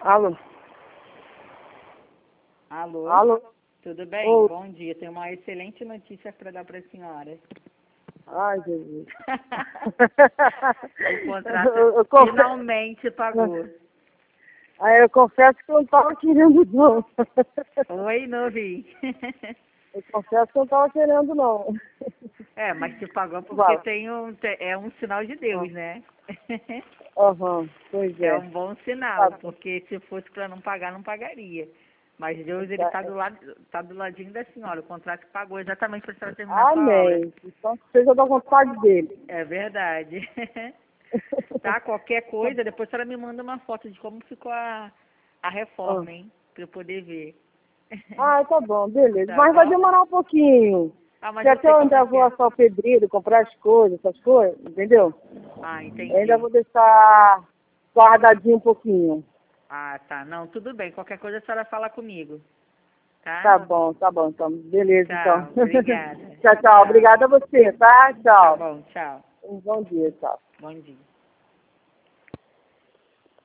Alô? Alô? Alô? Tudo bem? Ô. Bom dia. Tenho uma excelente notícia para dar para a senhora. Ai, Jesus. O contrato eu confe- finalmente pagou. eu confesso que eu não estava querendo, não. Oi, não vi. Eu confesso que eu não estava querendo, não. É, mas se pagou porque Vai. é um sinal de Deus, né? Aham, pois É é. um bom sinal, Tá, porque se fosse para não pagar, não pagaria. Mas Deus, ele tá, tá do ladinho da senhora. O contrato pagou exatamente para a senhora terminar sua aula. amém. Então, que seja da vontade dele. É verdade. Tá? Qualquer coisa, depois a senhora me manda uma foto de como ficou a reforma, hein? Pra eu poder ver. Ah, tá bom, beleza. Tá Mas vai bom? demorar um pouquinho. Ah, mas Porque eu até sei eu como é ainda que vou é. assar o pedreiro, comprar as coisas, essas coisas, entendeu? Ah, Eu ainda entendi. vou deixar guardadinho um pouquinho. Ah, tá. Não, tudo bem. Qualquer coisa a senhora fala comigo. Tá? Tá bom, então. Beleza, então. Tchau. Obrigada. Tchau, tchau. Tchau. Obrigada a você, tá? Tá Tchau. bom, tchau. Um bom dia, tchau. Bom dia.